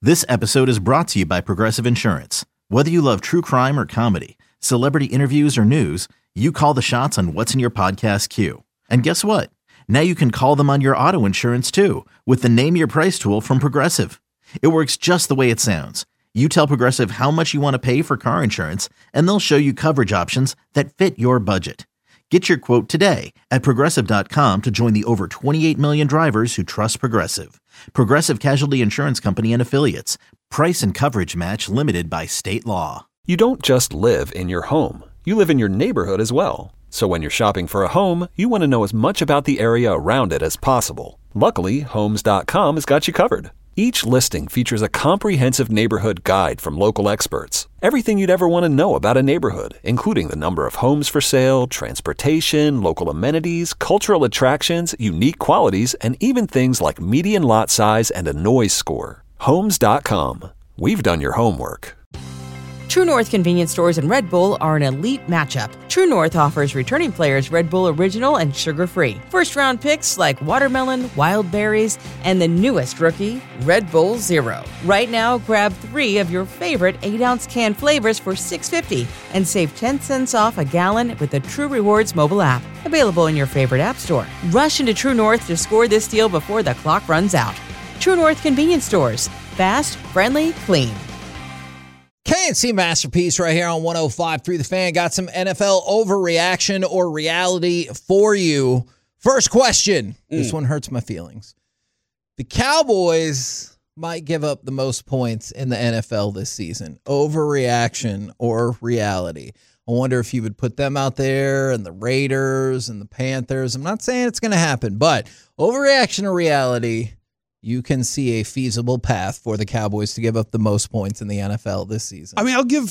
This episode is brought to you by Progressive Insurance. Whether you love true crime or comedy, celebrity interviews or news, you call the shots on what's in your podcast queue. And guess what? Now you can call them on your auto insurance too with the Name Your Price tool from Progressive. It works just the way it sounds. You tell Progressive how much you want to pay for car insurance, and they'll show you coverage options that fit your budget. Get your quote today at Progressive.com to join the over 28 million drivers who trust Progressive. Progressive Casualty Insurance Company and Affiliates. Price and coverage match limited by state law. You don't just live in your home. You live in your neighborhood as well. So when you're shopping for a home, you want to know as much about the area around it as possible. Luckily, Homes.com has got you covered. Each listing features a comprehensive neighborhood guide from local experts. Everything you'd ever want to know about a neighborhood, including the number of homes for sale, transportation, local amenities, cultural attractions, unique qualities, and even things like median lot size and a noise score. Homes.com. We've done your homework. True North convenience stores and Red Bull are an elite matchup. True North offers returning players Red Bull Original and sugar-free. First-round picks like watermelon, wild berries, and the newest rookie, Red Bull Zero. Right now, grab 3 of your favorite 8-ounce can flavors for $6.50 and save 10 cents off a gallon with the True Rewards mobile app. Available in your favorite app store. Rush into True North to score this deal before the clock runs out. True North convenience stores. Fast, friendly, clean. K&C Masterpiece right here on 105.3 The Fan. Got some NFL overreaction or reality for you. First question. This one hurts my feelings. The Cowboys might give up the most points in the NFL this season. Overreaction or reality. I wonder if you would put them out there and the Raiders and the Panthers. I'm not saying it's going to happen, but overreaction or reality, you can see a feasible path for the Cowboys to give up the most points in the NFL this season. I mean, I'll give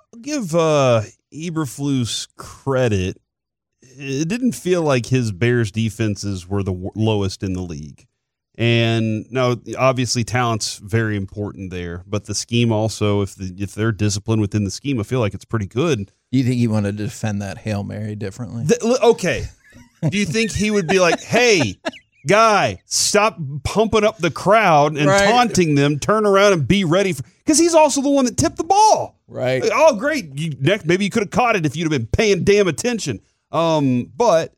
Eberflus credit. It didn't feel like his Bears defenses were the lowest in the league. And now, obviously, talent's very important there. But the scheme also, if they're disciplined within the scheme, I feel like it's pretty good. You think he wanted to defend that Hail Mary differently? Okay. Do you think he would be like, hey, guy, stop pumping up the crowd and taunting them, turn around and be ready for, because he's also the one that tipped the ball. Right. Like, oh, great. Maybe you could have caught it if you'd have been paying damn attention. But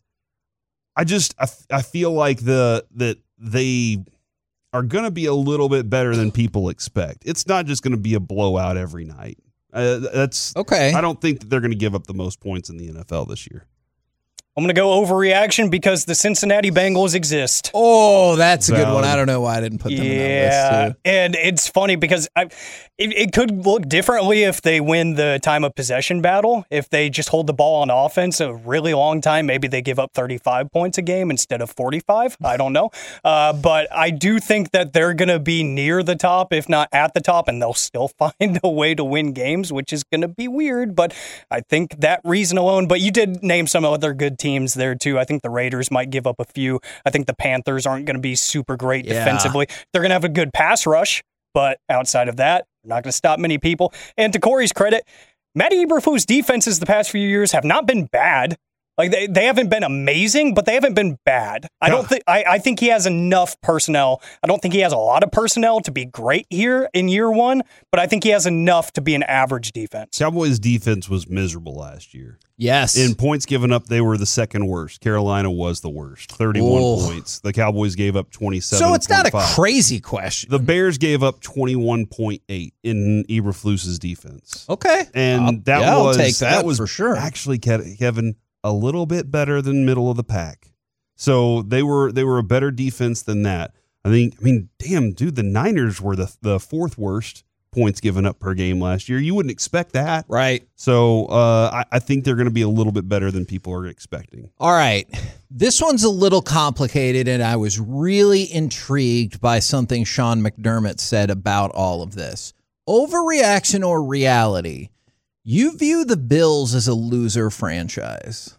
I feel like that they are going to be a little bit better than people expect. It's not just going to be a blowout every night. That's okay. I don't think that they're going to give up the most points in the NFL this year. I'm going to go overreaction because the Cincinnati Bengals exist. Oh, that's a good one. I don't know why I didn't put them in that list, too. And it's funny because it could look differently if they win the time of possession battle. If they just hold the ball on offense a really long time, maybe they give up 35 points a game instead of 45. I don't know. But I do think that they're going to be near the top, if not at the top, and they'll still find a way to win games, which is going to be weird. But I think that reason alone, but you did name some other good teams there too. I think the Raiders might give up a few. I think the Panthers aren't going to be super great defensively. They're going to have a good pass rush, but outside of that, they're not going to stop many people. And to Corey's credit, Matty Eberflus' defenses the past few years have not been bad. Like they haven't been amazing, but they haven't been bad. I think he has enough personnel. I don't think he has a lot of personnel to be great here in year one, but I think he has enough to be an average defense. Cowboys' defense was miserable last year. Yes. In points given up, they were the second worst. Carolina was the worst, 31 points. The Cowboys gave up 27. So it's not a crazy question. The Bears gave up 21.8 in Eberflus' defense. Okay. And I'll take that was for sure. Actually, Kevin, a little bit better than middle of the pack. So they were a better defense than that. I mean, damn, dude, the Niners were the fourth worst points given up per game last year. You wouldn't expect that. Right. So I think they're going to be a little bit better than people are expecting. All right. This one's a little complicated, and I was really intrigued by something Sean McDermott said about all of this. Overreaction or reality? You view the Bills as a loser franchise.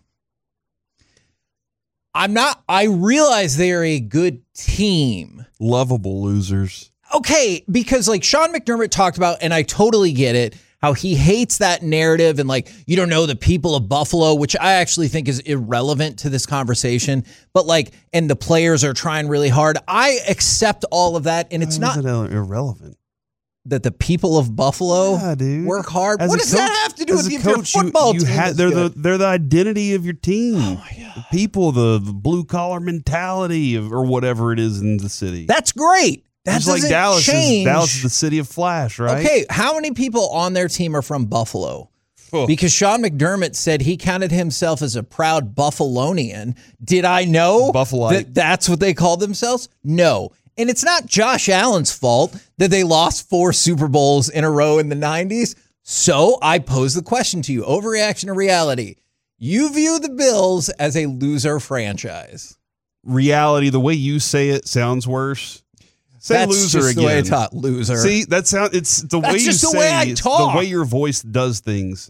I realize they're a good team. Lovable losers. Okay, because like Sean McDermott talked about, and I totally get it, how he hates that narrative and like, you don't know the people of Buffalo, which I actually think is irrelevant to this conversation. But like, and the players are trying really hard. I accept all of that, and it's not irrelevant. that the people of Buffalo work hard? What does that have to do with your football team? They're the identity of your team. Oh my God. The people, the blue collar mentality or whatever it is in the city. That's great. That's like Dallas. Dallas is the city of Flash, right? Okay, how many people on their team are from Buffalo? Because Sean McDermott said he counted himself as a proud Buffalonian. Did I know that that's what they called themselves? No. And it's not Josh Allen's fault that they lost 4 Super Bowls in a row in the 90s. So I pose the question to you, overreaction to reality. You view the Bills as a loser franchise. Reality, the way you say it sounds worse. Say That's loser just again. The way I talk, loser. See, that sound. It's the way you say. The way I talk. The way your voice does things.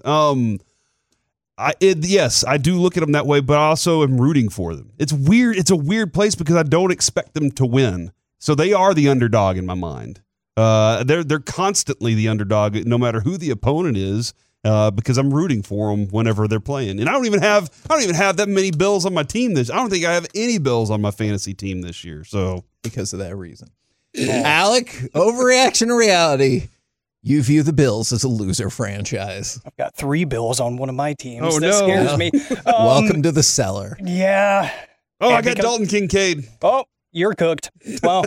Yes, I do look at them that way, but I also am rooting for them. It's weird. It's a weird place because I don't expect them to win. So they are the underdog in my mind. They're constantly the underdog, no matter who the opponent is, because I'm rooting for them whenever they're playing. And I don't even have that many Bills on my team I don't think I have any Bills on my fantasy team this year. So because of that reason. Alec, overreaction to reality. You view the Bills as a loser franchise. I've got 3 Bills on one of my teams. Oh, that no. scares me. Welcome to the cellar. Yeah. Oh, I got Dalton Kincaid. Oh, you're cooked. Well,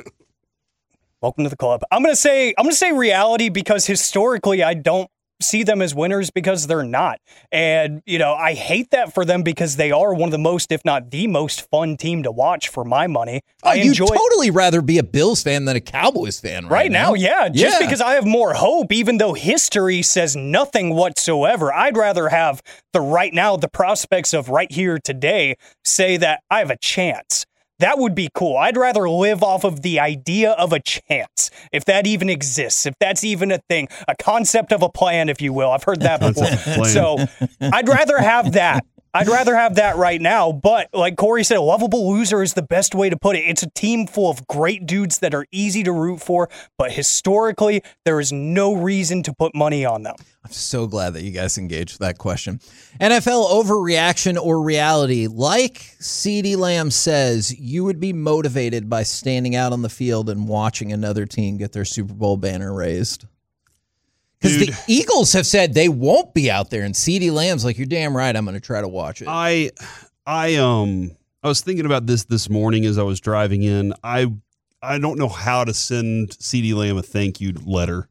welcome to the club. I'm gonna say reality because historically I don't see them as winners because they're not. And, I hate that for them because they are one of the most, if not the most fun team to watch for my money. You'd totally rather be a Bills fan than a Cowboys fan right now. Yeah. Just because I have more hope, even though history says nothing whatsoever. I'd rather have the prospects of right here today say that I have a chance. That would be cool. I'd rather live off of the idea of a chance, if that even exists, if that's even a thing, a concept of a plan, if you will. I've heard that before. So I'd rather have that. I'd rather have that right now. But like Corey said, a lovable loser is the best way to put it. It's a team full of great dudes that are easy to root for, but historically, there is no reason to put money on them. I'm so glad that you guys engaged that question. NFL overreaction or reality? Like CeeDee Lamb says, you would be motivated by standing out on the field and watching another team get their Super Bowl banner raised. Because the Eagles have said they won't be out there, and CeeDee Lamb's like, you're damn right, I'm going to try to watch it. I was thinking about this morning as I was driving in. I don't know how to send CeeDee Lamb a thank you letter.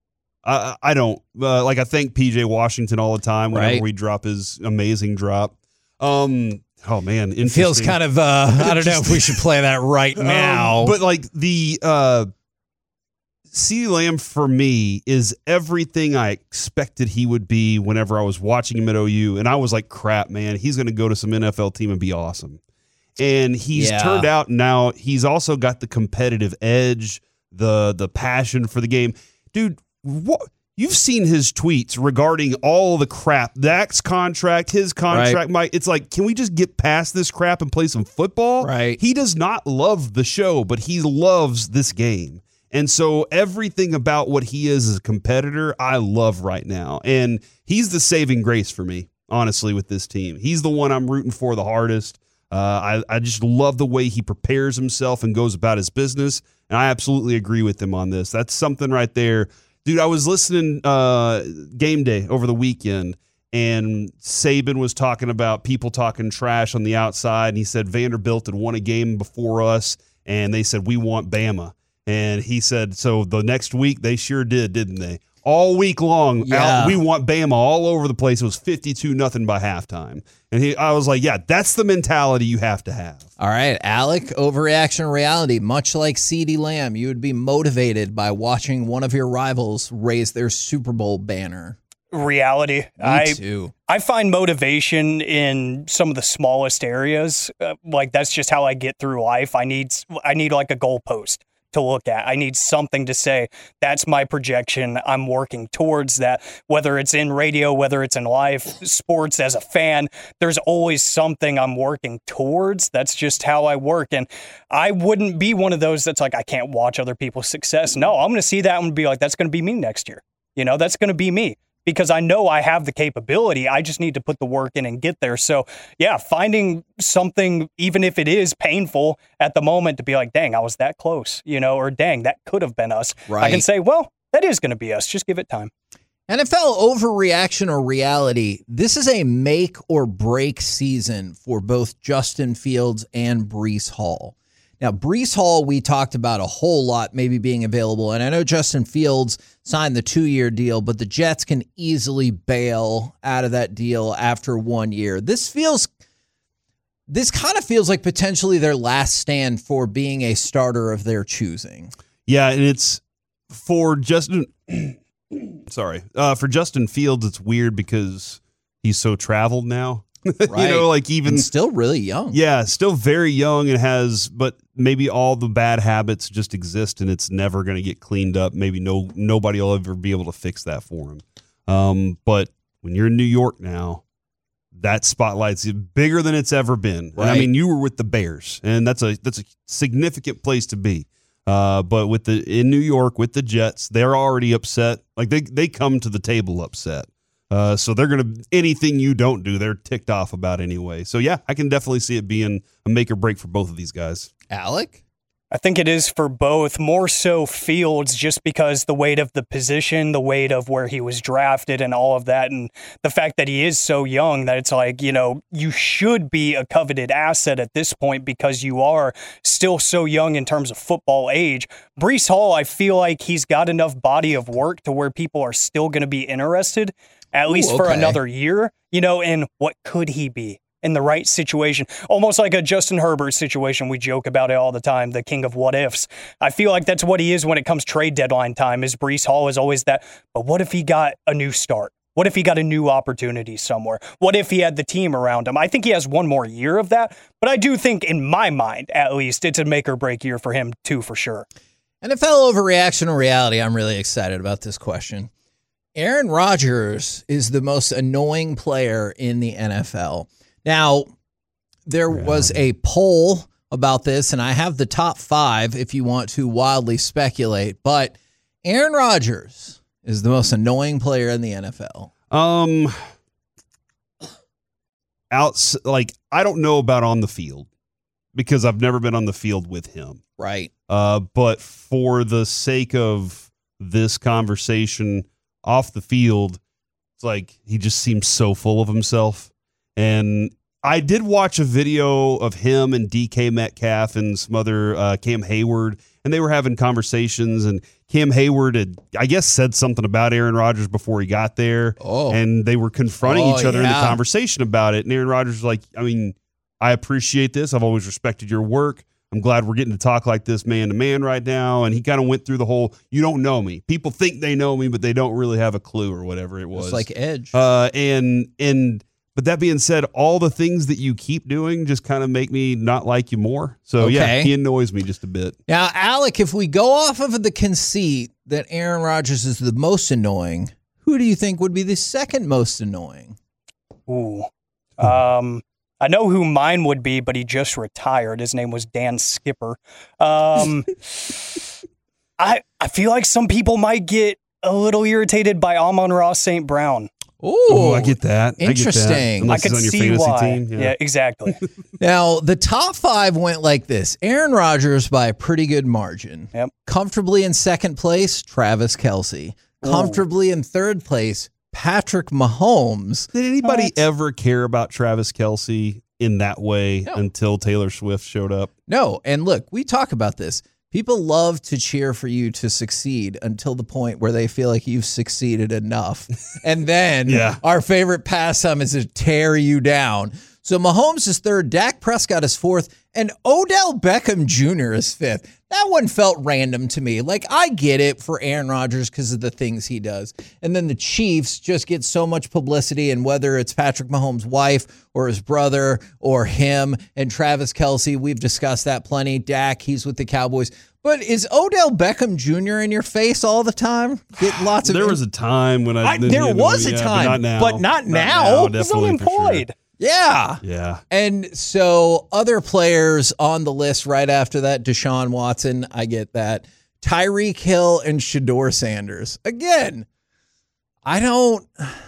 I don't. I thank PJ Washington all the time whenever we drop his amazing drop. Oh, man. It feels kind of, I don't know if we should play that right now. But the CeeDee Lamb for me is everything I expected he would be whenever I was watching him at OU. And I was like, crap, man, he's going to go to some NFL team and be awesome. And he's turned out now. He's also got the competitive edge, the passion for the game. Dude, what? You've seen his tweets regarding all the crap. Dak's contract, his contract. Right. It's like, can we just get past this crap and play some football? Right. He does not love the show, but he loves this game. And so everything about what he is as a competitor, I love right now. And he's the saving grace for me, honestly, with this team. He's the one I'm rooting for the hardest. I just love the way he prepares himself and goes about his business. And I absolutely agree with him on this. That's something right there. Dude, I was listening game day over the weekend, and Saban was talking about people talking trash on the outside. And he said Vanderbilt had won a game before us, and they said, we want Bama. And he said, so the next week they sure did, didn't they? All week long, we want Bama all over the place. It was 52-0 by halftime. And I was like, yeah, that's the mentality you have to have. All right, Alec, overreaction reality. Much like CeeDee Lamb, you would be motivated by watching one of your rivals raise their Super Bowl banner. Reality. Me too. I find motivation in some of the smallest areas. That's just how I get through life. I need like a goalpost to look at. I need something to say, that's my projection. I'm working towards that, whether it's in radio, whether it's in life, sports as a fan, there's always something I'm working towards. That's just how I work. And I wouldn't be one of those that's like, I can't watch other people's success. No, I'm going to see that and be like, that's going to be me next year. That's going to be me. Because I know I have the capability. I just need to put the work in and get there. So, yeah, finding something, even if it is painful at the moment, to be like, dang, I was that close, or dang, that could have been us. Right. I can say, well, that is going to be us. Just give it time. NFL overreaction or reality. This is a make or break season for both Justin Fields and Breece Hall. Now, Breece Hall, we talked about a whole lot maybe being available. And I know Justin Fields signed the 2-year deal, but the Jets can easily bail out of that deal after 1 year. This kind of feels like potentially their last stand for being a starter of their choosing. Yeah, and it's for Justin. For Justin Fields, it's weird because he's so traveled now. Right. Even and still really young. Yeah, still very young and but maybe all the bad habits just exist and it's never going to get cleaned up. Maybe nobody will ever be able to fix that for him. But when you're in New York now, that spotlight's bigger than it's ever been. Right. And I mean, you were with the Bears, and that's a significant place to be. But in New York with the Jets, they're already upset. Like they come to the table upset. So they're going to, anything you don't do, they're ticked off about anyway. So yeah, I can definitely see it being a make or break for both of these guys. Alec? I think it is for both, more so Fields, just because the weight of the position, the weight of where he was drafted and all of that, and the fact that he is so young that it's like, you should be a coveted asset at this point because you are still so young in terms of football age. Breece Hall, I feel like he's got enough body of work to where people are still going to be interested, at least for another year, and what could he be? In the right situation, almost like a Justin Herbert situation. We joke about it all the time, the king of what ifs. I feel like that's what he is when it comes trade deadline time, is Breece Hall is always that. But what if he got a new start? What if he got a new opportunity somewhere? What if he had the team around him? I think he has one more year of that, but I do think in my mind, at least, it's a make or break year for him too, for sure. NFL overreaction or reality, I'm really excited about this question. Aaron Rodgers is the most annoying player in the NFL. Now, there was a poll about this, and I have the top 5 if you want to wildly speculate, but Aaron Rodgers is the most annoying player in the NFL. I don't know about on the field because I've never been on the field with him. Right. But for the sake of this conversation off the field, it's like he just seems so full of himself. And I did watch a video of him and DK Metcalf and some other Cam Hayward, and they were having conversations, and Cam Hayward had, I guess, said something about Aaron Rodgers before he got there, and they were confronting each other in the conversation about it, and Aaron Rodgers was like, I mean, I appreciate this. I've always respected your work. I'm glad we're getting to talk like this man to man right now. And he kind of went through the whole, you don't know me. People think they know me, but they don't really have a clue or whatever it was. It's like Edge. But that being said, all the things that you keep doing just kind of make me not like you more. So, yeah, he annoys me just a bit. Now, Alec, if we go off of the conceit that Aaron Rodgers is the most annoying, who do you think would be the second most annoying? Ooh. I know who mine would be, but he just retired. His name was Dan Skipper. I feel like some people might get a little irritated by Amon-Ra St. Brown. Oh, I get that. Interesting. I could see why. Yeah, exactly. Now, the top 5 went like this. Aaron Rodgers by a pretty good margin. Yep. Comfortably in second place, Travis Kelce. Comfortably in third place, Patrick Mahomes. Did anybody ever care about Travis Kelce in that way until Taylor Swift showed up? No. And look, we talk about this. People love to cheer for you to succeed until the point where they feel like you've succeeded enough. And then our favorite pastime is to tear you down. So Mahomes is third, Dak Prescott is fourth, and Odell Beckham Jr. is fifth. That one felt random to me. Like, I get it for Aaron Rodgers because of the things he does. And then the Chiefs just get so much publicity, and whether it's Patrick Mahomes' wife or his brother or him and Travis Kelce, we've discussed that plenty. Dak, he's with the Cowboys. But is Odell Beckham Jr. in your face all the time? Get lots of. There was a time when there was a time, but not now. He's unemployed. Yeah. And so other players on the list right after that, Deshaun Watson, I get that. Tyreek Hill and Shedeur Sanders. Again, I don't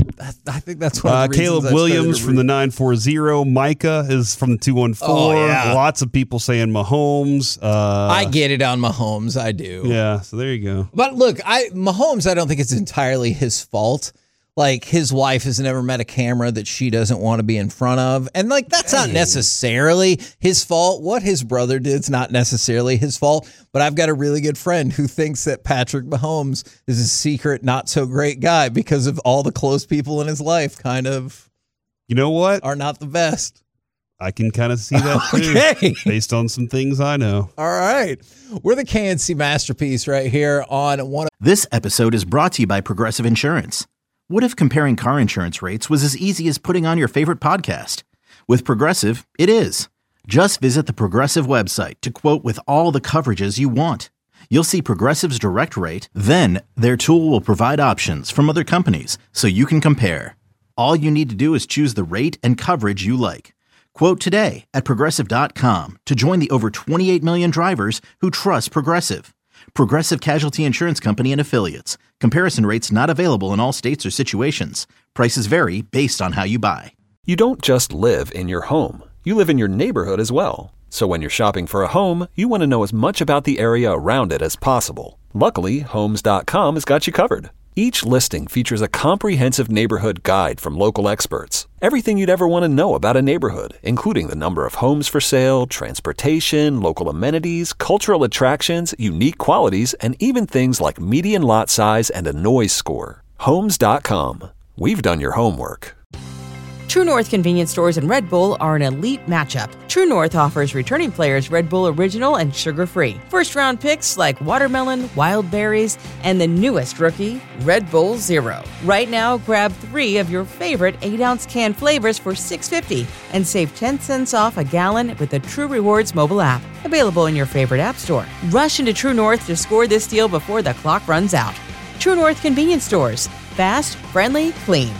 I think that's one of the reasons Caleb Williams from the 940. Micah is from the 214. Oh, yeah. Lots of people saying Mahomes. I get it on Mahomes. I do. Yeah, so there you go. But look, Mahomes, I don't think it's entirely his fault. Like, his wife has never met a camera that she doesn't want to be in front of. And, like, that's not necessarily his fault. What his brother did is not necessarily his fault. But I've got a really good friend who thinks that Patrick Mahomes is a secret, not so great guy because of all the close people in his life kind of, You know what? are not the best. I can kind of see that Okay. too, based on some things I know. All right. We're the KNC Masterpiece right here on one. This episode is brought to you by Progressive Insurance. What if comparing car insurance rates was as easy as putting on your favorite podcast? With Progressive, it is. Just visit the Progressive website to quote with all the coverages you want. You'll see Progressive's direct rate, then their tool will provide options from other companies so you can compare. All you need to do is choose the rate and coverage you like. Quote today at Progressive.com to join the over 28 million drivers who trust Progressive. Progressive Casualty Insurance Company and Affiliates. Comparison rates not available in all states or situations. Prices vary based on how you buy. You don't just live in your home. You live in your neighborhood as well. So when you're shopping for a home, you want to know as much about the area around it as possible. Luckily, Homes.com has got you covered. Each listing features a comprehensive neighborhood guide from local experts. Everything you'd ever want to know about a neighborhood, including the number of homes for sale, transportation, local amenities, cultural attractions, unique qualities, and even things like median lot size and a noise score. Homes.com. We've done your homework. True North convenience stores and Red Bull are an elite matchup. True North offers returning players Red Bull Original and sugar-free. First-round picks like watermelon, wild berries, and the newest rookie, Red Bull Zero. Right now, grab 3 of your favorite 8-ounce can flavors for $6.50 and save 10 cents off a gallon with the True Rewards mobile app. Available in your favorite app store. Rush into True North to score this deal before the clock runs out. True North convenience stores. Fast, friendly, clean.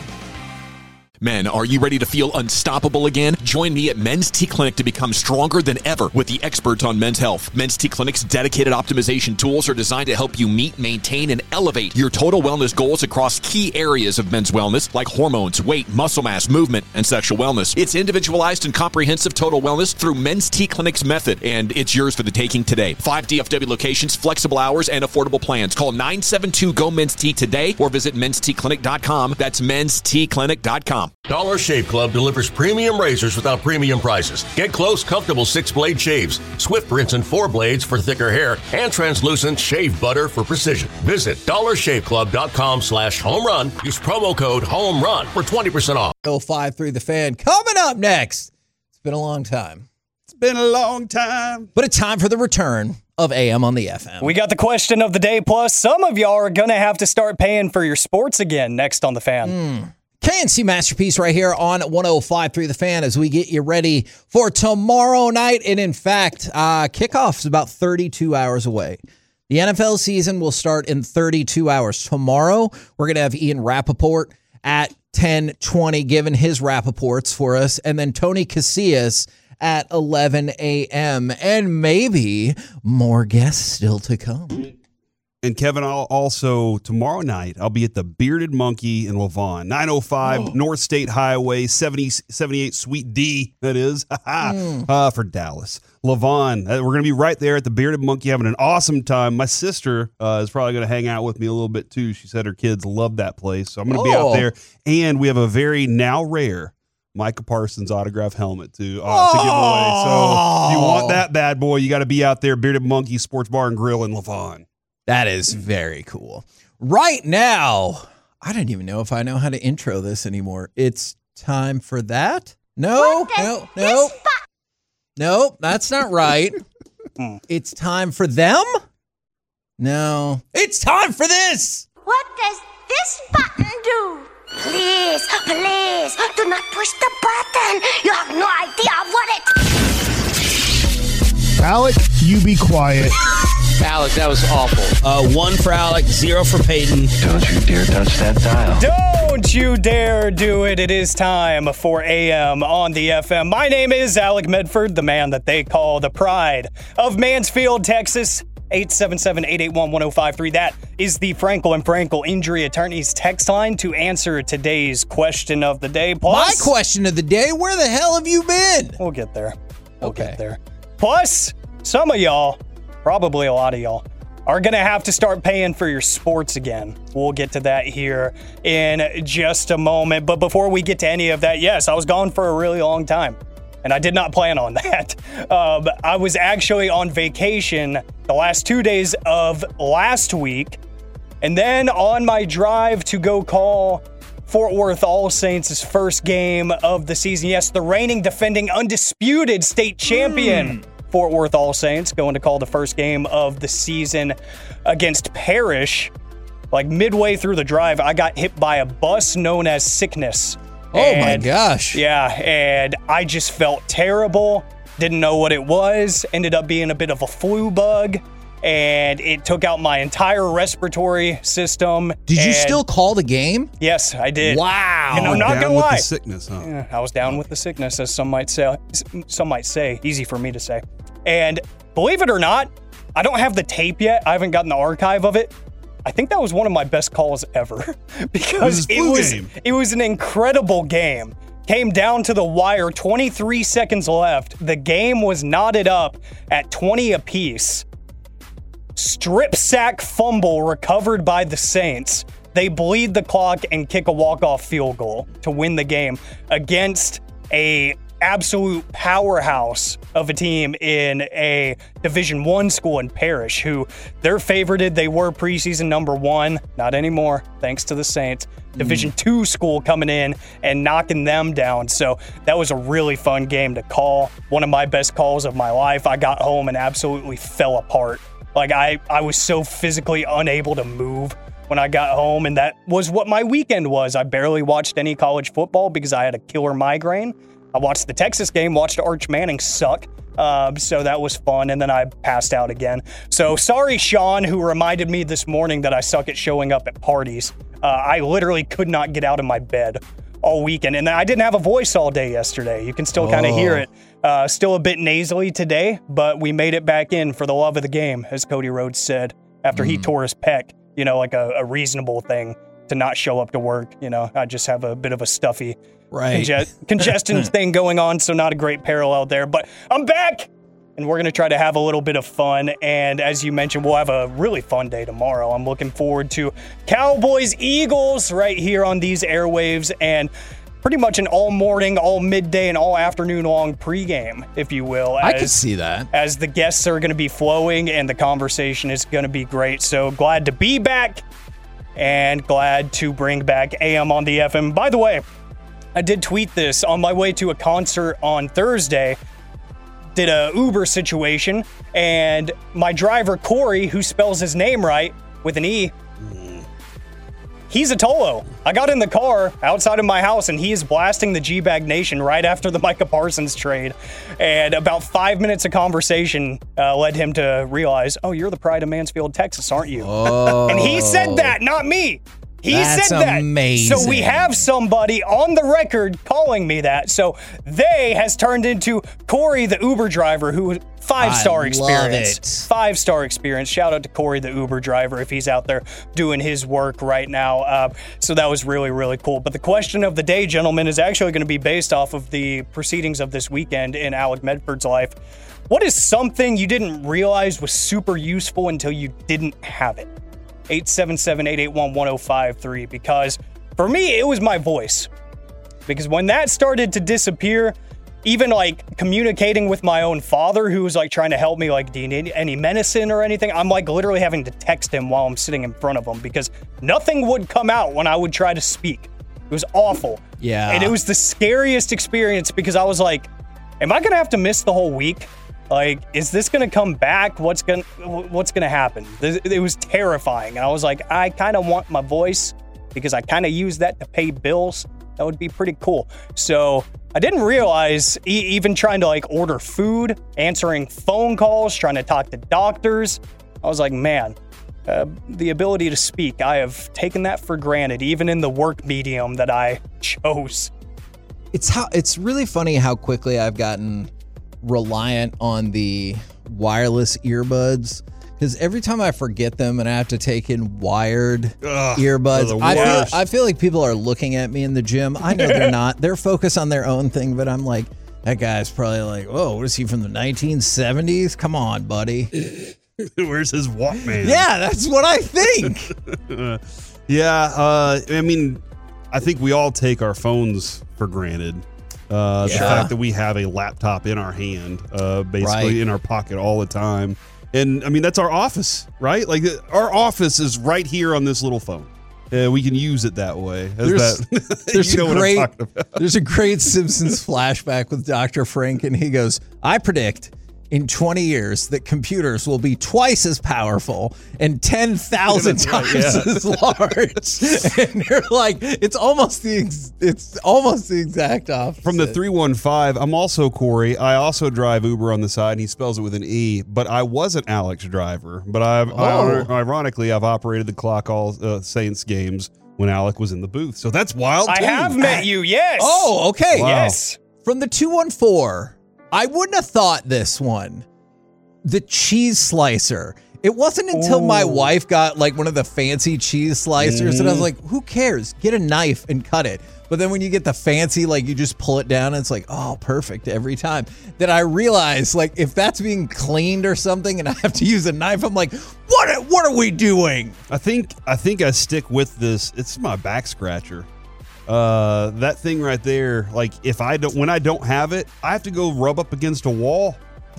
Men, are you ready to feel unstoppable again? Join me at Men's T Clinic to become stronger than ever with the experts on men's health. Men's T Clinic's dedicated optimization tools are designed to help you meet, maintain, and elevate your total wellness goals across key areas of men's wellness like hormones, weight, muscle mass, movement, and sexual wellness. It's individualized and comprehensive total wellness through Men's T Clinic's method, and it's yours for the taking today. 5 DFW locations, flexible hours, and affordable plans. Call 972-GO-MEN'S-T today or visit menstclinic.com. That's menstclinic.com. Dollar Shave Club delivers premium razors without premium prices. Get close, comfortable 6-blade shaves, swift rinse and 4 blades for thicker hair, and translucent shave butter for precision. Visit dollarshaveclub.com/home run. Use promo code HOMERUN for 20% off. 05 the Fan. Coming up next. It's been a long time. It's been a long time. But it's time for the return of AM on the FM. We got the question of the day, plus some of y'all are going to have to start paying for your sports again next on The Fan. KNC Masterpiece right here on 105.3 The Fan as we get you ready for tomorrow night. And in fact, kickoff is about 32 hours away. The NFL season will start in 32 hours. Tomorrow, we're going to have Ian Rappaport at 10:20 giving his Rappaports for us. And then Tony Casillas at 11 a.m. And maybe more guests still to come. And Kevin, I'll also, tomorrow night, I'll be at the Bearded Monkey in Lavon, 905 North State Highway, 78 Suite D, that is, for Dallas. Lavon, we're going to be right there at the Bearded Monkey having an awesome time. My sister is probably going to hang out with me a little bit, too. She said her kids love that place, so I'm going to be out there. And we have a very now rare Micah Parsons autograph helmet to give away. So if you want that bad boy, you got to be out there, Bearded Monkey Sports Bar and Grill in Lavon. That is very cool. Right now, I don't even know if I know how to intro this anymore. It's time for that? No, that's not right. It's time for them? No. It's time for this! What does this button do? Please, do not push the button. You have no idea what it... Alec, you be quiet. Alec, that was awful. 1 for Alec, 0 for Peyton. Don't you dare touch that dial. Don't you dare do it. It is time for AM on the FM. My name is Alec Medford, the man that they call the pride of Mansfield, Texas. 877-881-1053. That is the Frankel and Frankel Injury Attorneys text line to answer today's question of the day. Plus, my question of the day, where the hell have you been? We'll get there. We'll get there. Plus, some of y'all, probably a lot of y'all, are going to have to start paying for your sports again. We'll get to that here in just a moment. But before we get to any of that, yes, I was gone for a really long time, and I did not plan on that. I was actually on vacation the last 2 days of last week, and then on my drive to go call Fort Worth All Saints' first game of the season. Yes, the reigning, defending, undisputed state champion Fort Worth All Saints going to call the first game of the season against Parrish. Like midway through the drive, I got hit by a bus known as sickness. Oh my gosh. Yeah, and I just felt terrible. Didn't know what it was. Ended up being a bit of a flu bug, and it took out my entire respiratory system. Did you still call the game? Yes, I did. Wow. And I'm not down gonna with lie. the sickness, huh? Yeah, I was down with the sickness, as some might say. Easy for me to say. And believe it or not, I don't have the tape yet. I haven't gotten the archive of it. I think that was one of my best calls ever because it was an incredible game. Came down to the wire, 23 seconds left. The game was knotted up at 20 apiece. Strip sack fumble recovered by the Saints. They bleed the clock and kick a walk-off field goal to win the game against a absolute powerhouse of a team in a Division I school in Parrish, who they're favorited. They were preseason number 1. Not anymore, thanks to the Saints. Division II school coming in and knocking them down. So that was a really fun game to call. One of my best calls of my life. I got home and absolutely fell apart. Like I was so physically unable to move when I got home, and that was what my weekend was. I barely watched any college football because I had a killer migraine. I watched the Texas game, watched Arch Manning suck, so that was fun, and then I passed out again. So sorry, Sean, who reminded me this morning that I suck at showing up at parties. I literally could not get out of my bed all weekend, and I didn't have a voice all day yesterday. You can still kind of hear it. Still a bit nasally today, but we made it back in for the love of the game, as Cody Rhodes said, after he tore his pec, like a reasonable thing to not show up to work. I just have a bit of a stuffy congestion thing going on, so not a great parallel there. But I'm back, and we're going to try to have a little bit of fun. And as you mentioned, we'll have a really fun day tomorrow. I'm looking forward to Cowboys-Eagles right here on these airwaves, and pretty much an all morning, all midday, and all afternoon long pregame, if you will. I can see that. As the guests are going to be flowing and the conversation is going to be great. So glad to be back and glad to bring back AM on the FM. By the way, I did tweet this on my way to a concert on Thursday. Did a Uber situation, and my driver, Corey, who spells his name right with an E, he's a Tolo. I got in the car outside of my house, and he is blasting the G-Bag Nation right after the Micah Parsons trade. And about 5 minutes of conversation led him to realize, oh, you're the pride of Mansfield, Texas, aren't you? Oh. And he said that, not me. That's said that. Amazing. So we have somebody on the record calling me that. So they has turned into Corey, the Uber driver, who 5-star experience. 5-star experience. Shout out to Corey, the Uber driver, if he's out there doing his work right now. So that was really, really cool. But the question of the day, gentlemen, is actually going to be based off of the proceedings of this weekend in Alec Medford's life. What is something you didn't realize was super useful until you didn't have it? 877-881-1053, because for me, it was my voice. Because when that started to disappear, even like communicating with my own father, who was like trying to help me, like, do you need any medicine or anything? I'm like literally having to text him while I'm sitting in front of him because nothing would come out when I would try to speak. It was awful. Yeah. And it was the scariest experience because I was like, am I going to have to miss the whole week? Like, is this going to come back? What's going to happen? It was terrifying. And I was like, I kind of want my voice because I kind of use that to pay bills. That would be pretty cool. So I didn't realize even trying to like order food, answering phone calls, trying to talk to doctors. I was like, man, the ability to speak, I have taken that for granted, even in the work medium that I chose. It's really funny how quickly I've gotten reliant on the wireless earbuds, Because every time I forget them and I have to take in wired Ugh, earbuds, they're the I worst. feel like people are looking at me in the gym. I know they're not. They're focused on their own thing, but I'm like, that guy's probably like, oh, what is he from the 1970s? Come on, buddy. Where's his Walkman? Yeah, that's what I think. I mean, I think we all take our phones for granted. The fact that we have a laptop in our hand, basically in our pocket all the time. And I mean, that's our office, right? Like our office is right here on this little phone. We can use it that way. There's a great Simpsons flashback with Dr. Frank, and he goes, I predict in 20 years that computers will be twice as powerful and 10,000 times as large. And you're like, it's almost the exact opposite. From the 315, I'm also Corey. I also drive Uber on the side, and he spells it with an E, but I was an Alex driver. But ironically, I've operated the clock all Saints games when Alec was in the booth. So that's wild, too. I have met you, yes. Oh, okay. Wow. Yes. From the 214, I wouldn't have thought this one. The cheese slicer. It wasn't until my wife got like one of the fancy cheese slicers that I was like, who cares? Get a knife and cut it. But then when you get the fancy, like you just pull it down and it's like, oh, perfect every time. Then I realized like if that's being cleaned or something and I have to use a knife, I'm like, what are we doing? I think I stick with this. It's my back scratcher. That thing right there, like when I don't have it, I have to go rub up against a wall.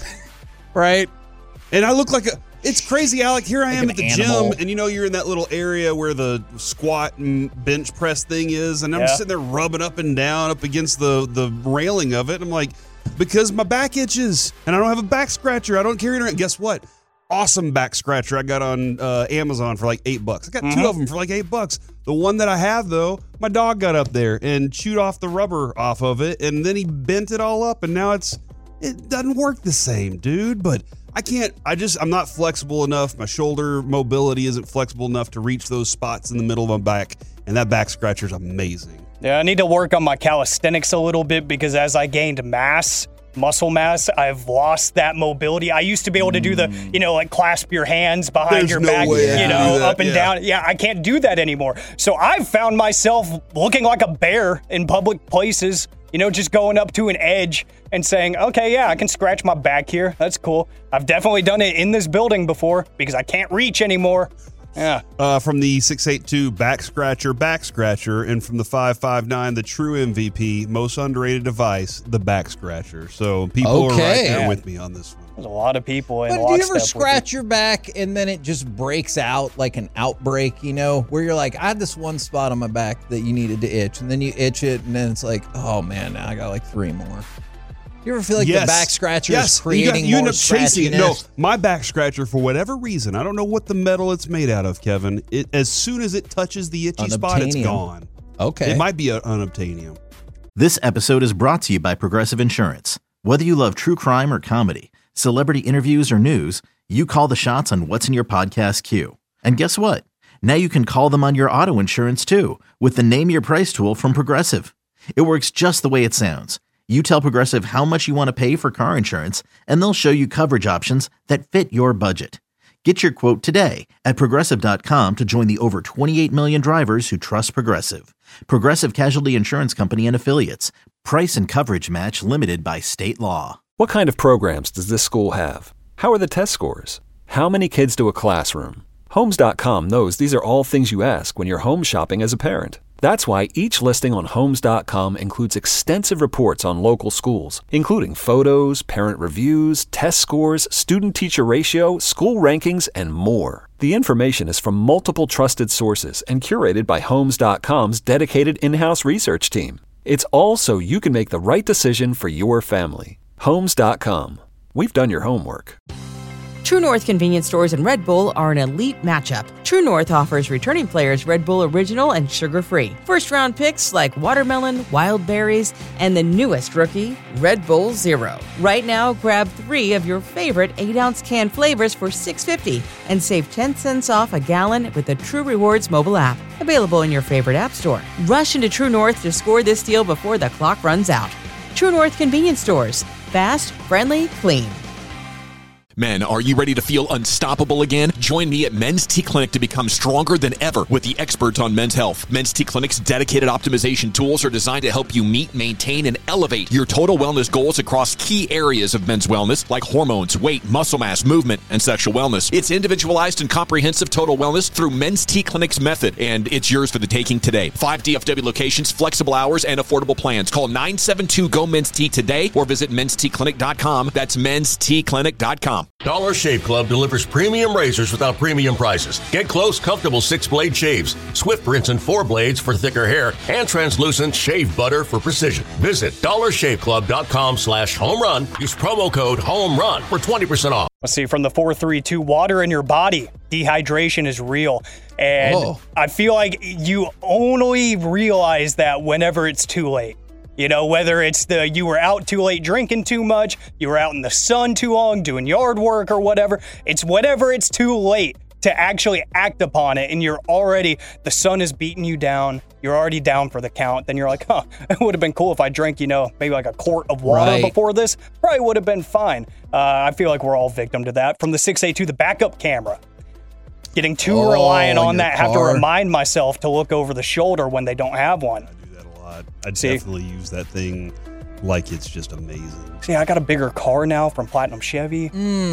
Right. And I look like it's crazy, Alec. Here I am at the animal. gym, and you're in that little area where the squat and bench press thing is, and I'm just sitting there rubbing up and down up against the railing of it. I'm like, because my back itches, and I don't have a back scratcher. I don't carry it around. Guess what? Awesome back scratcher I got on Amazon for like $8. I got two of them for like $8. The one that I have, though, my dog got up there and chewed off the rubber off of it, and then he bent it all up, and now it doesn't work the same, dude. But I'm not flexible enough. My shoulder mobility isn't flexible enough to reach those spots in the middle of my back, and that back scratcher is amazing. Yeah, I need to work on my calisthenics a little bit because as I gained muscle mass, I've lost that mobility. I used to be able to do the, like clasp your hands behind your back, up and down. Yeah, I can't do that anymore. So I've found myself looking like a bear in public places, just going up to an edge and saying, okay, yeah, I can scratch my back here. That's cool. I've definitely done it in this building before because I can't reach anymore. Yeah. From the 682 back scratcher, and from the 559, the true MVP, most underrated device, the back scratcher. So people are right there with me on this one. There's a lot of people in But do you ever scratch your back and then it just breaks out like an outbreak, where you're like, I had this one spot on my back that you needed to itch, and then you itch it, and then it's like, oh man, now I got like 3 more. You ever feel like the back scratcher is creating more scratchiness? No, my back scratcher, for whatever reason, I don't know what the metal it's made out of, Kevin. As soon as it touches the itchy spot, it's gone. Okay. It might be an unobtainium. This episode is brought to you by Progressive Insurance. Whether you love true crime or comedy, celebrity interviews or news, you call the shots on what's in your podcast queue. And guess what? Now you can call them on your auto insurance too with the Name Your Price tool from Progressive. It works just the way it sounds. You tell Progressive how much you want to pay for car insurance, and they'll show you coverage options that fit your budget. Get your quote today at Progressive.com to join the over 28 million drivers who trust Progressive. Progressive Casualty Insurance Company and Affiliates. Price and coverage match limited by state law. What kind of programs does this school have? How are the test scores? How many kids do a classroom? Homes.com knows these are all things you ask when you're home shopping as a parent. That's why each listing on Homes.com includes extensive reports on local schools, including photos, parent reviews, test scores, student-teacher ratio, school rankings, and more. The information is from multiple trusted sources and curated by Homes.com's dedicated in-house research team. It's all so you can make the right decision for your family. Homes.com. We've done your homework. True North convenience stores and Red Bull are an elite matchup. True North offers returning players Red Bull Original and sugar-free. First-round picks like watermelon, wild berries, and the newest rookie, Red Bull Zero. Right now, grab 3 of your favorite 8-ounce can flavors for $6.50 and save 10 cents off a gallon with the True Rewards mobile app. Available in your favorite app store. Rush into True North to score this deal before the clock runs out. True North convenience stores. Fast, friendly, clean. Men, are you ready to feel unstoppable again? Join me at Men's T Clinic to become stronger than ever with the experts on men's health. Men's T Clinic's dedicated optimization tools are designed to help you meet, maintain, and elevate your total wellness goals across key areas of men's wellness like hormones, weight, muscle mass, movement, and sexual wellness. It's individualized and comprehensive total wellness through Men's T Clinic's method, and it's yours for the taking today. 5 DFW locations, flexible hours, and affordable plans. Call 972-GO-MEN'S-T today or visit menstclinic.com. That's menstclinic.com. Dollar Shave Club delivers premium razors without premium prices. Get close, comfortable 6-blade shaves, swift rinse and 4 blades for thicker hair, and translucent shave butter for precision. Visit dollarshaveclub.com/home-run. Use promo code HOME-RUN for 20% off. Let's see, from the 432, water in your body. Dehydration is real. And I feel like you only realize that whenever it's too late. You know, whether it's you were out too late drinking too much, you were out in the sun too long doing yard work or whatever. It's whenever it's too late to actually act upon it and the sun is beating you down, you're already down for the count, then you're like, it would have been cool if I drank, maybe like a quart of water before this. Probably would have been fine. I feel like we're all victim to that. From the 682, the backup camera. Getting too reliant on that, have to remind myself to look over the shoulder when they don't have one. I definitely use that thing like it's just amazing. See, I got a bigger car now from Platinum Chevy.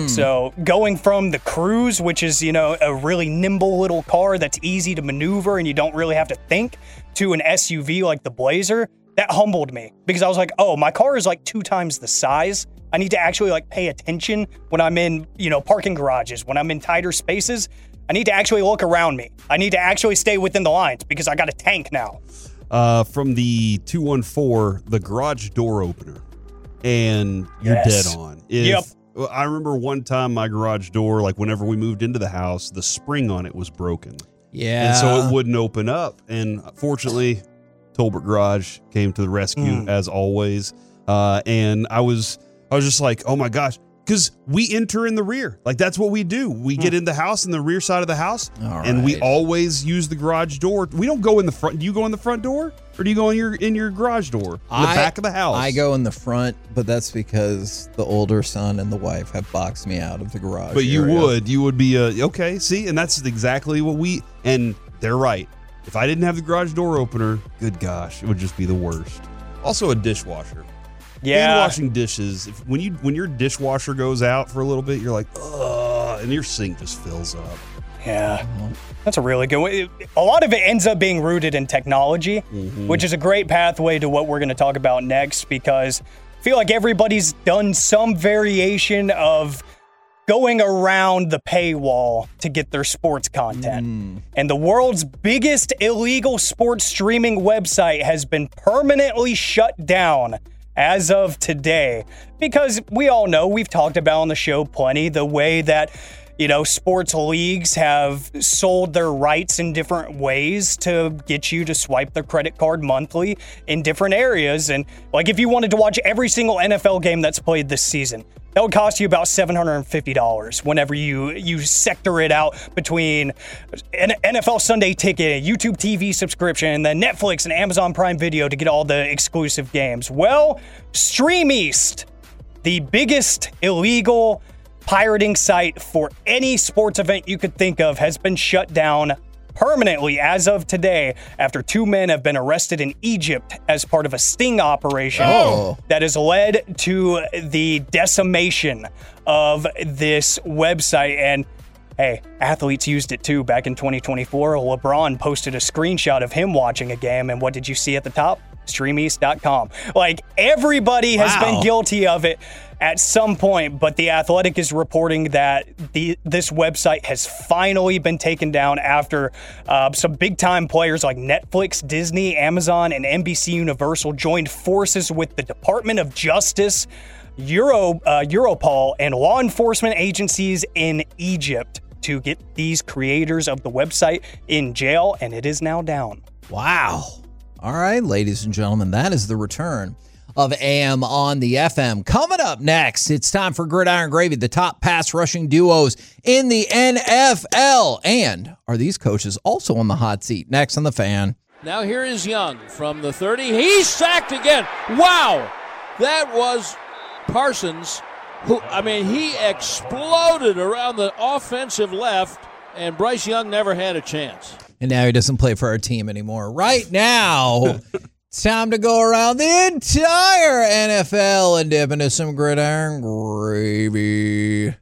So going from the Cruise, which is, a really nimble little car that's easy to maneuver and you don't really have to think, to an SUV like the Blazer, that humbled me because I was like, my car is like 2 times the size. I need to actually pay attention when I'm in, parking garages, when I'm in tighter spaces. I need to actually look around me. I need to actually stay within the lines because I got a tank now. From the 214, the garage door opener, and you're dead on. I remember one time my garage door, whenever we moved into the house, the spring on it was broken. Yeah. And so it wouldn't open up. And fortunately, Tolbert Garage came to the rescue as always. And I was just like, oh my gosh. Because we enter in the rear. That's what we do. We get in the house, in the rear side of the house, and we always use the garage door. We don't go in the front. Do you go in the front door? Or do you go in your garage door? In the back of the house? I go in the front, but that's because the older son and the wife have boxed me out of the garage. But you would be, okay, see? And that's exactly what and they're right. If I didn't have the garage door opener, good gosh, it would just be the worst. Also a dishwasher. Yeah. Washing dishes, when your dishwasher goes out for a little bit, you're like, ugh, and your sink just fills up. Yeah, that's a really good one. A lot of it ends up being rooted in technology, which is a great pathway to what we're going to talk about next, because I feel like everybody's done some variation of going around the paywall to get their sports content. And the world's biggest illegal sports streaming website has been permanently shut down as of today, because we all know, we've talked about on the show plenty, the way that, sports leagues have sold their rights in different ways to get you to swipe their credit card monthly in different areas. And if you wanted to watch every single NFL game that's played this season, that would cost you about $750 whenever you sector it out between an NFL Sunday Ticket, YouTube TV subscription, and then Netflix and Amazon Prime Video to get all the exclusive games. Well, StreamEast, the biggest illegal pirating site for any sports event you could think of, has been shut down permanently as of today after 2 men have been arrested in Egypt as part of a sting operation that has led to the decimation of this website. And hey, athletes used it too. Back in 2024, LeBron posted a screenshot of him watching a game, and what did you see at the top? StreamEast.com. Everybody has been guilty of it at some point, but The Athletic is reporting that this website has finally been taken down after some big-time players like Netflix, Disney, Amazon, and NBC Universal joined forces with the Department of Justice, Europol, and law enforcement agencies in Egypt to get these creators of the website in jail, and it is now down. Wow. All right, ladies and gentlemen, that is the return of AM on the FM. Coming up next, it's time for Gridiron Gravy, the top pass rushing duos in the NFL. And are these coaches also on the hot seat? Next on The Fan. Now here is Young from the 30. He's sacked again. Wow. That was Parsons He exploded around the offensive left, and Bryce Young never had a chance. And now he doesn't play for our team anymore. Right now, it's time to go around the entire NFL and dip into some gridiron gravy.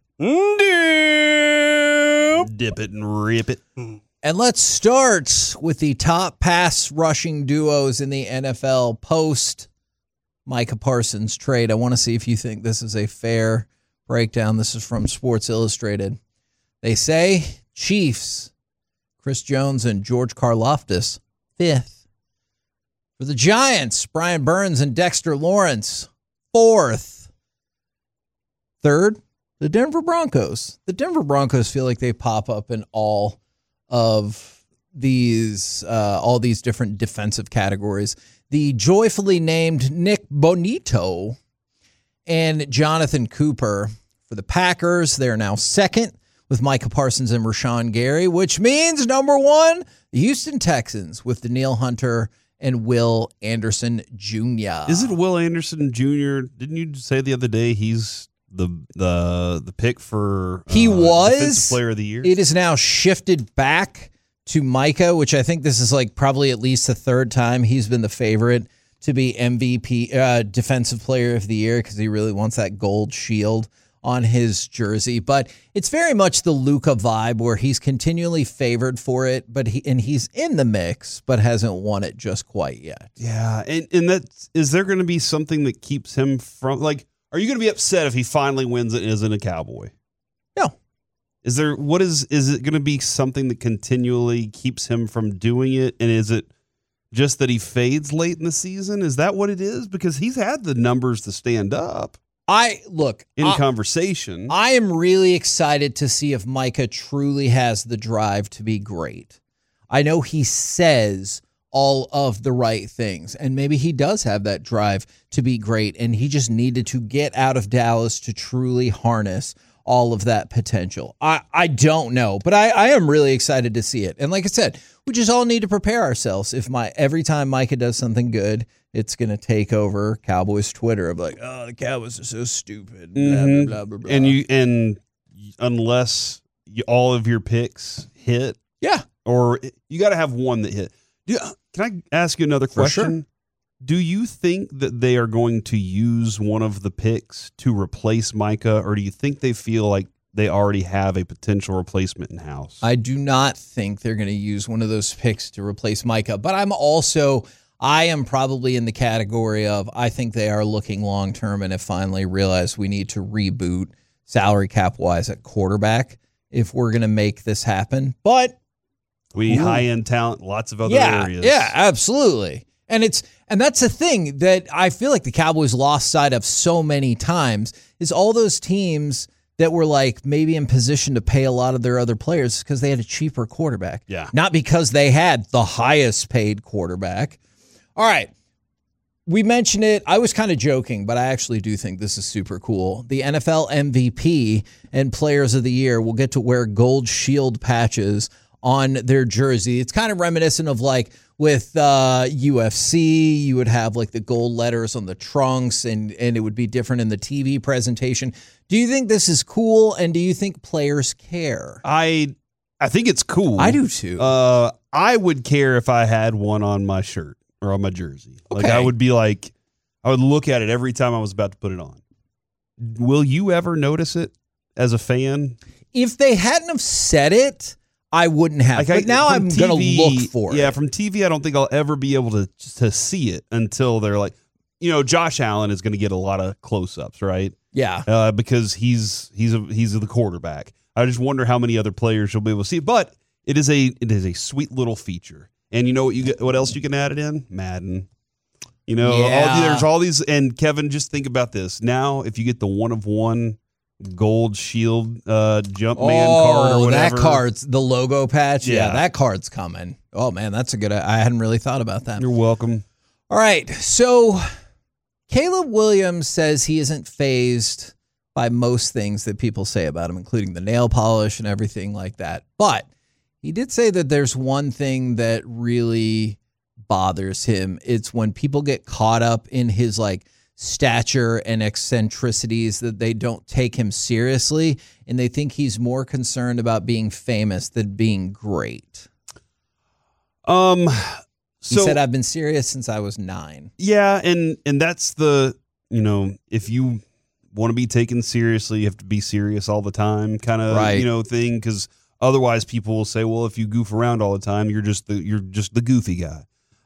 Dip it and rip it. And let's start with the top pass rushing duos in the NFL post Micah Parsons trade. I want to see if you think this is a fair breakdown. This is from Sports Illustrated. They say Chiefs, Chris Jones and George Karlaftis, 5th. For the Giants, Brian Burns and Dexter Lawrence, 4th. 3rd, the Denver Broncos. The Denver Broncos feel like they pop up in all these different defensive categories. The joyfully named Nick Bonito and Jonathan Cooper. For the Packers, they're now 2nd with Micah Parsons and Rashawn Gary, which means number 1, the Houston Texans with Danielle Hunter and Will Anderson Jr. Is it Will Anderson Jr.? Didn't you say the other day he's the pick for he was Defensive Player of the Year? It is now shifted back to Micah, which I think this is like probably at least the 3rd time he's been the favorite to be MVP, Defensive Player of the Year, because he really wants that gold shield on his jersey. But it's very much the Luka vibe where he's continually favored for it, but he's in the mix, but hasn't won it just quite yet. Yeah, and is there going to be something that keeps him from, like, are you going to be upset if he finally wins it and isn't a Cowboy? No. Is it going to be something that continually keeps him from doing it? And is it just that he fades late in the season? Is that what it is? Because he's had the numbers to stand up. Conversation. I am really excited to see if Micah truly has the drive to be great. I know he says all of the right things, and maybe he does have that drive to be great, and he just needed to get out of Dallas to truly harness all of that potential. I don't know, but I am really excited to see it. And like I said, we just all need to prepare ourselves. Every time Micah does something good, it's going to take over Cowboys Twitter of like, oh, the Cowboys are so stupid, blah, blah, blah, blah, blah. And unless all of your picks hit, yeah, or you got to have one that hit. Can I ask you another question? For sure. Do you think that they are going to use one of the picks to replace Micah, or do you think they feel like they already have a potential replacement in-house? I do not think they're going to use one of those picks to replace Micah, but I am probably in the category of I think they are looking long-term and have finally realized we need to reboot salary cap-wise at quarterback if we're going to make this happen. But high-end talent, lots of other areas. Yeah, absolutely. And that's the thing that I feel like the Cowboys lost sight of so many times is all those teams that were like maybe in position to pay a lot of their other players because they had a cheaper quarterback. Yeah. Not because they had the highest paid quarterback. All right. We mentioned it. I was kind of joking, but I actually do think this is super cool. The NFL MVP and Players of the Year will get to wear gold shield patches on their jersey. It's kind of reminiscent of like with UFC, you would have like the gold letters on the trunks and it would be different in the TV presentation. Do you think this is cool? And do you think players care? I think it's cool. I do too. I would care if I had one on my shirt or on my jersey. Okay. Like I would look at it every time I was about to put it on. Will you ever notice it as a fan? If they hadn't have said it, I wouldn't have. But now I'm going to look for it. Yeah, from TV, I don't think I'll ever be able to see it until they're like, Josh Allen is going to get a lot of close-ups, right? Yeah. Because he's the quarterback. I just wonder how many other players you'll be able to see. But it is a sweet little feature. And you know what else you can add it in? Madden. There's all these. And Kevin, just think about this. Now, if you get the 1-of-1 gold shield Jumpman card or whatever. That card's the logo patch. Yeah, that card's coming. Oh, man, that's a good. I hadn't really thought about that. You're welcome. All right. So Caleb Williams says he isn't fazed by most things that people say about him, including the nail polish and everything like that. But he did say that there's one thing that really bothers him. It's when people get caught up in his like stature and eccentricities that they don't take him seriously, and they think he's more concerned about being famous than being great. He said, I've been serious since I was 9. Yeah, and that's the, if you want to be taken seriously, you have to be serious all the time kind of, thing, because otherwise people will say, well, if you goof around all the time, you're just the goofy guy.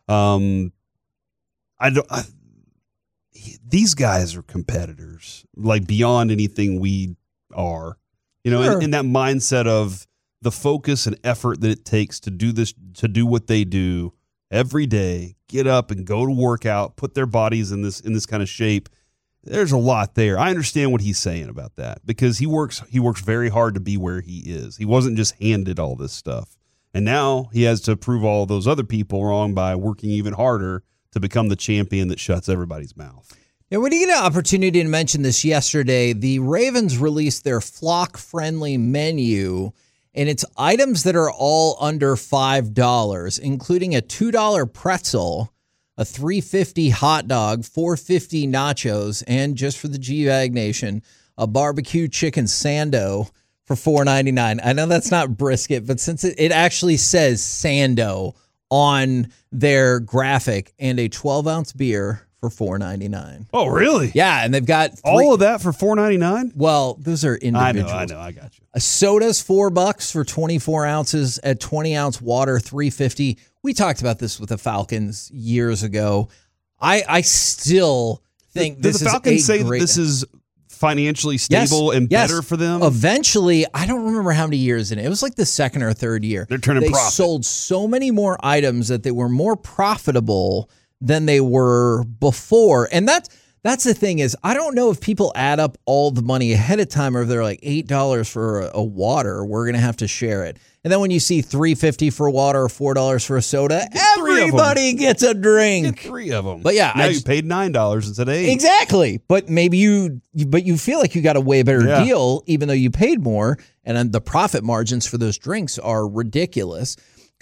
These guys are competitors, like beyond anything we are, Sure. in that mindset of the focus and effort that it takes to do this, to do what they do every day, get up and go to work out, put their bodies in this kind of shape. There's a lot there. I understand what he's saying about that, because he works very hard to be where he is. He wasn't just handed all this stuff. And now he has to prove all those other people wrong by working even harder to become the champion that shuts everybody's mouth. And we didn't get an opportunity to mention this yesterday. The Ravens released their flock-friendly menu, and it's items that are all under $5, including a $2 pretzel, a $3.50 hot dog, $4.50 nachos, and just for the G-Bag Nation, a barbecue chicken sando for $4.99. I know that's not brisket, but since it actually says sando on their graphic, and a 12-ounce beer for $4.99. Oh, really? Yeah, and they've got all of that for $4.99? Well, those are individuals. I know, I got you. A soda's $4 for 24 ounces. At 20-ounce water, $3.50. We talked about this with the Falcons years ago. I still think this is the Falcons a say great, that this is financially stable and better for them? Eventually, I don't remember how many years in it. It was like the second or third year. They're turning profit. They sold so many more items that they were more profitable than they were before. And that's the thing is, I don't know if people add up all the money ahead of time, or if they're like $8 for a water, we're going to have to share it. And then when you see $3.50 for water or $4 for a soda, everybody gets a drink. Get 3 of them. But yeah, now you paid $9 instead of $8. Exactly. But maybe you feel like you got a way better deal, even though you paid more. And then the profit margins for those drinks are ridiculous.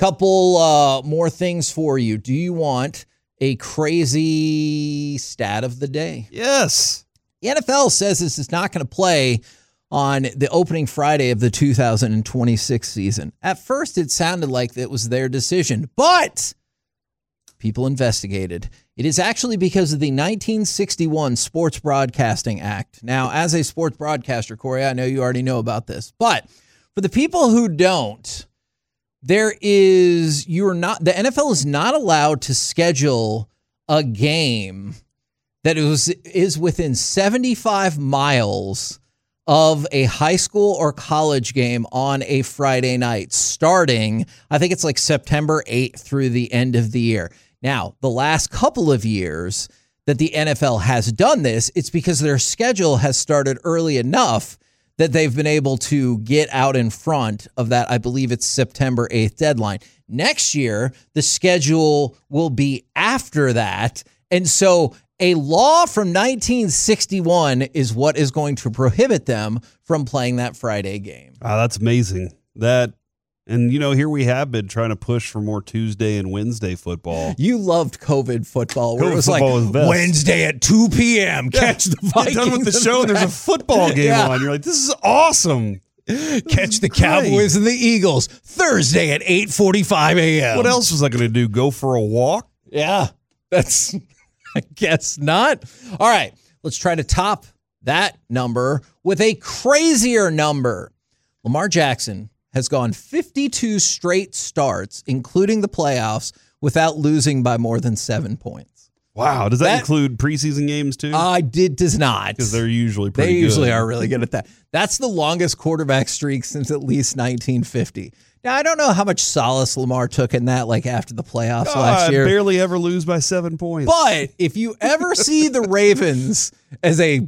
Couple more things for you. Do you want a crazy stat of the day? Yes. The NFL says this is not going to play on the opening Friday of the 2026 season. At first, it sounded like it was their decision, but people investigated. It is actually because of the 1961 Sports Broadcasting Act. Now, as a sports broadcaster, Corey, I know you already know about this, but for the people who don't, the NFL is not allowed to schedule a game that is within 75 miles of a high school or college game on a Friday night, starting, I think it's like September 8th through the end of the year. Now, the last couple of years that the NFL has done this, it's because their schedule has started early enough that they've been able to get out in front of that. I believe it's September 8th deadline. Next year, the schedule will be after that. And so a law from 1961 is what is going to prohibit them from playing that Friday game. Oh, that's amazing. And here we have been trying to push for more Tuesday and Wednesday football. You loved COVID football. Where COVID it was football like, was Wednesday at 2 p.m. Catch the Vikings. You're done with the show and there's a football game on. You're like, this is awesome. Catch the Cowboys and the Eagles Thursday at 8:45 a.m. What else was I going to do? Go for a walk? Yeah, that's, I guess not. All right, let's try to top that number with a crazier number. Lamar Jackson has gone 52 straight starts, including the playoffs, without losing by more than 7 points. Wow. Does that include preseason games too? Does not. Because they're usually pretty good. They usually are really good at that. That's the longest quarterback streak since at least 1950. Now, I don't know how much solace Lamar took in that, like after the playoffs last year. Barely ever lose by 7 points. But if you ever see the Ravens as a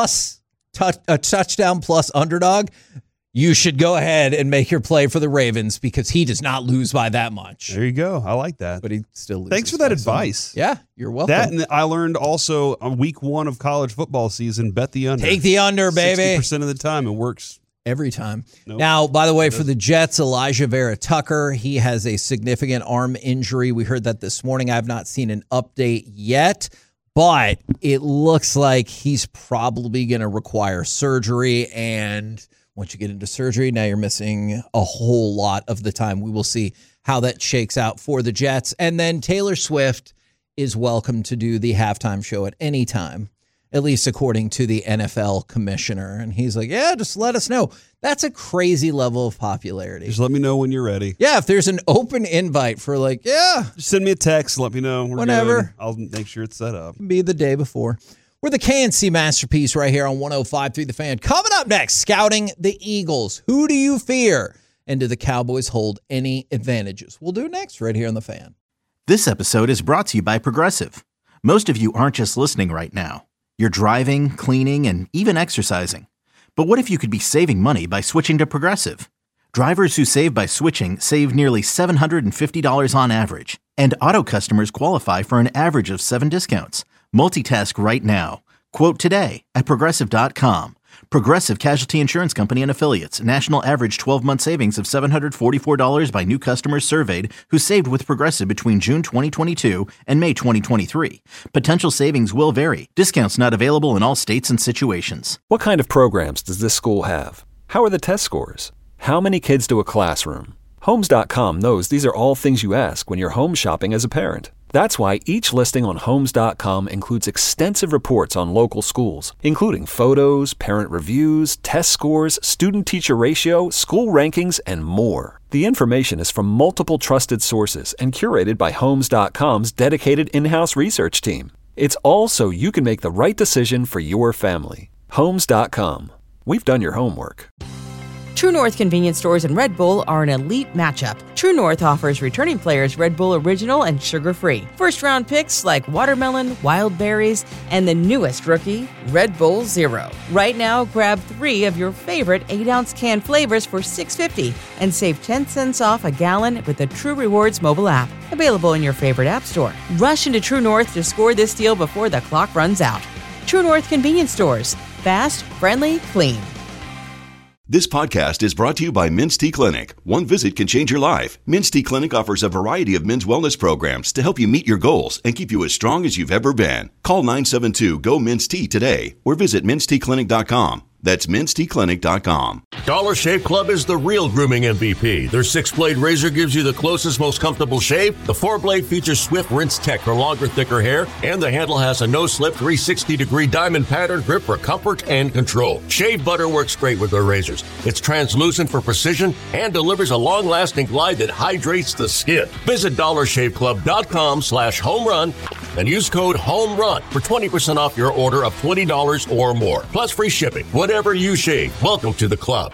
touchdown plus underdog, you should go ahead and make your play for the Ravens, because he does not lose by that much. There you go. I like that. But he still loses. Thanks for that advice. Yeah, you're welcome. That, and I learned also on week 1 of college football season, bet the under. Take the under, baby. 60% of the time, it works. Every time. Nope. Now, by the way, for the Jets, Elijah Vera Tucker, he has a significant arm injury. We heard that this morning. I have not seen an update yet, but it looks like he's probably going to require surgery. And once you get into surgery, now you're missing a whole lot of the time. We will see how that shakes out for the Jets. And then Taylor Swift is welcome to do the halftime show at any time, at least according to the NFL commissioner. And he's like, yeah, just let us know. That's a crazy level of popularity. Just let me know when you're ready. Yeah, if there's an open invite for just send me a text. Let me know. Whenever. Good. I'll make sure it's set up. Be the day before. We're the KNC Masterpiece right here on 105.3 The Fan. Coming up next, scouting the Eagles. Who do you fear? And do the Cowboys hold any advantages? We'll do it next right here on The Fan. This episode is brought to you by Progressive. Most of you aren't just listening right now. You're driving, cleaning, and even exercising. But what if you could be saving money by switching to Progressive? Drivers who save by switching save nearly $750 on average. And auto customers qualify for an average of 7 discounts. Multitask right now. Quote today at Progressive.com. Progressive Casualty Insurance Company and Affiliates. National average 12-month savings of $744 by new customers surveyed who saved with Progressive between June 2022 and May 2023. Potential savings will vary. Discounts not available in all states and situations. What kind of programs does this school have? How are the test scores? How many kids do a classroom? Homes.com knows these are all things you ask when you're home shopping as a parent. That's why each listing on Homes.com includes extensive reports on local schools, including photos, parent reviews, test scores, student-teacher ratio, school rankings, and more. The information is from multiple trusted sources and curated by Homes.com's dedicated in-house research team. It's all so you can make the right decision for your family. Homes.com. We've done your homework. True North convenience stores and Red Bull are an elite matchup. True North offers returning players Red Bull Original and sugar-free. First-round picks like watermelon, wild berries, and the newest rookie, Red Bull Zero. Right now, grab 3 of your favorite 8-ounce can flavors for $6.50 and save 10 cents off a gallon with the True Rewards mobile app. Available in your favorite app store. Rush into True North to score this deal before the clock runs out. True North convenience stores. Fast, friendly, clean. This podcast is brought to you by Men's T Clinic. One visit can change your life. Men's T Clinic offers a variety of men's wellness programs to help you meet your goals and keep you as strong as you've ever been. Call 972-GO-MEN'S-T today or visit menstclinic.com. That's menstclinic.com. Dollar Shave Club is the real grooming MVP. Their 6-blade razor gives you the closest, most comfortable shave. The 4-blade features Swift Rinse Tech for longer, thicker hair. And the handle has a no-slip 360-degree diamond pattern grip for comfort and control. Shave butter works great with their razors. It's translucent for precision and delivers a long-lasting glide that hydrates the skin. Visit dollarshaveclub.com/homerun and use code HOMERUN for 20% off your order of $20 or more. Plus free shipping. Whatever you shave, welcome to the club.